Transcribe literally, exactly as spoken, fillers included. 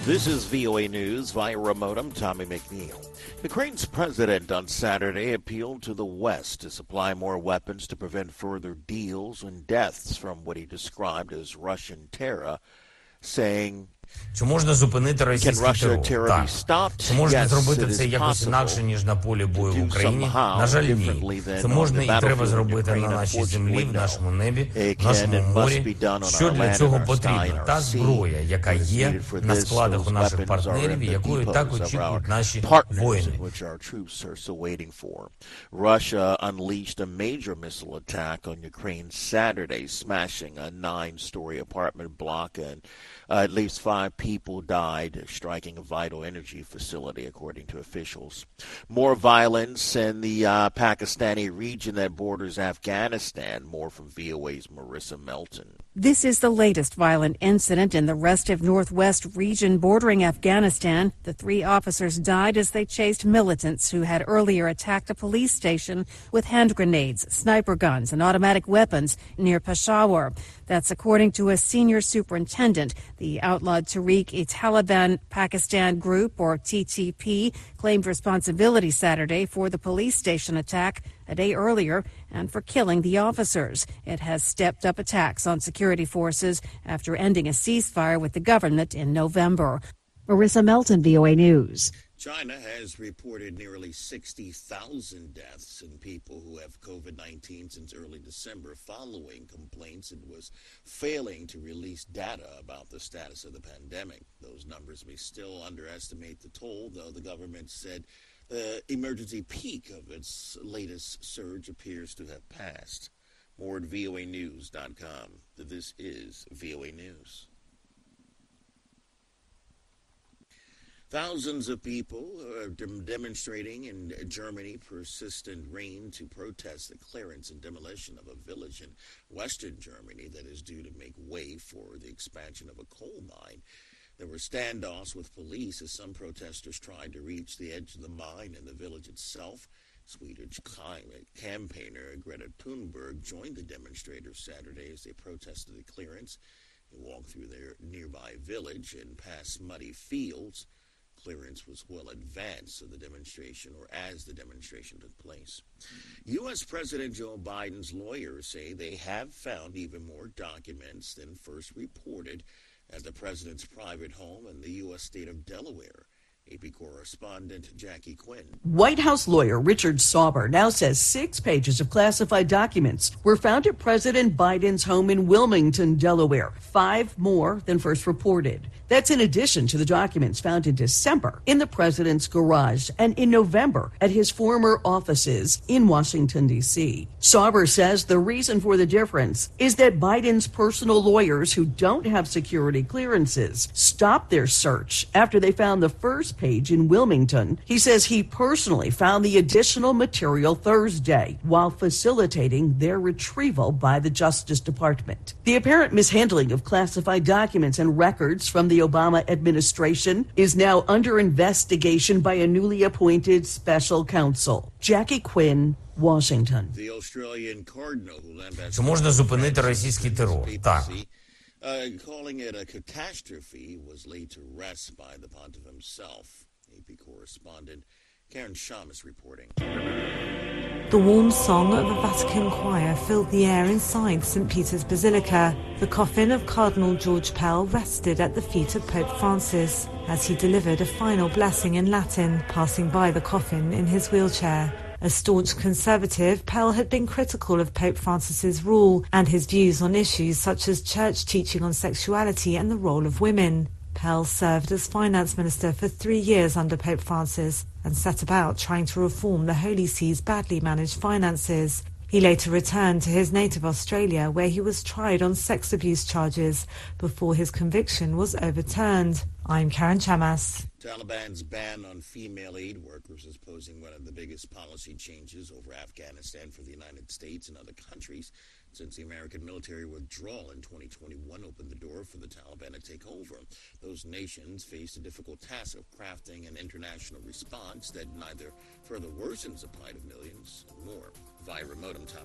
This is V O A News via remote. I'm Tommy McNeil. Ukraine's president on Saturday appealed to the West to supply more weapons to prevent further deals and deaths from what he described as Russian terror, saying, Чи можна зупинити російський терор? Так. Чи можна зробити це якось інакше, ніж на полі бою в Україні? На жаль, ні. Це можна і треба зробити на нашій землі, в нашому небі, в нашому морі. Що для цього потрібно? Та зброя, яка є на складах у наших партнерів, якою так очікують наші воїни. Russia unleashed a major missile attack on Ukraine Saturday, smashing a nine-story apartment block, and uh, at least five people died, striking a vital energy facility, according to officials. More violence in the uh, Pakistani region that borders Afghanistan. More from V O A's Marissa Melton. This is the latest violent incident in the restive northwest region bordering Afghanistan. The three officers died as they chased militants who had earlier attacked a police station with hand grenades, sniper guns, and automatic weapons near Peshawar. That's according to a senior superintendent. The outlawed Tehreek-e-Taliban Pakistan Group, or T T P, claimed responsibility Saturday for the police station attack a day earlier and for killing the officers. It has stepped up attacks on security forces after ending a ceasefire with the government in November. Marissa Melton, V O A News. China has reported nearly sixty thousand deaths in people who have COVID nineteen since early December, following complaints it was failing to release data about the status of the pandemic. Those numbers may still underestimate the toll, though the government said the emergency peak of its latest surge appears to have passed. More at V O A news dot com. This is V O A News. Thousands of people are demonstrating in Germany persistent rain to protest the clearance and demolition of a village in western Germany that is due to make way for the expansion of a coal mine. There were standoffs with police as some protesters tried to reach the edge of the mine and the village itself. Swedish climate campaigner Greta Thunberg joined the demonstrators Saturday as they protested the clearance. They walked through their nearby village and past muddy fields. Clearance was well advanced of the demonstration, or as the demonstration took place. U S. President Joe Biden's lawyers say they have found even more documents than first reported at the president's private home in the U S state of Delaware. A P correspondent Jackie Quinn. White House lawyer Richard Sauber now says six pages of classified documents were found at President Biden's home in Wilmington, Delaware, five more than first reported. That's in addition to the documents found in December in the president's garage and in November at his former offices in Washington, D C. Sauber says the reason for the difference is that Biden's personal lawyers who don't have security clearances stopped their search after they found the first page in Wilmington. He says he personally found the additional material Thursday while facilitating their retrieval by the Justice Department. The apparent mishandling of classified documents and records from the Obama administration is now under investigation by a newly appointed special counsel. Jackie Quinn, Washington. The Australian cardinal who lambasted Чи можна зупинити російський терор? Так. Uh, calling it a catastrophe, was laid to rest by the pontiff himself. A P correspondent Karen Shamus reporting. The warm song of a Vatican choir filled the air inside Saint Peter's Basilica. The coffin of Cardinal George Pell rested at the feet of Pope Francis as he delivered a final blessing in Latin, passing by the coffin in his wheelchair. A staunch conservative, Pell had been critical of Pope Francis's rule and his views on issues such as church teaching on sexuality and the role of women. Pell served as finance minister for three years under Pope Francis and set about trying to reform the Holy See's badly managed finances. He later returned to his native Australia, where he was tried on sex abuse charges before his conviction was overturned. I'm Karen Chamas. Taliban's ban on female aid workers is posing one of the biggest policy changes over Afghanistan for the United States and other countries since the American military withdrawal in twenty twenty-one opened the door for the Taliban to take over. Those nations faced a difficult task of crafting an international response that neither further worsens the plight of millions nor via remote. I'm Tom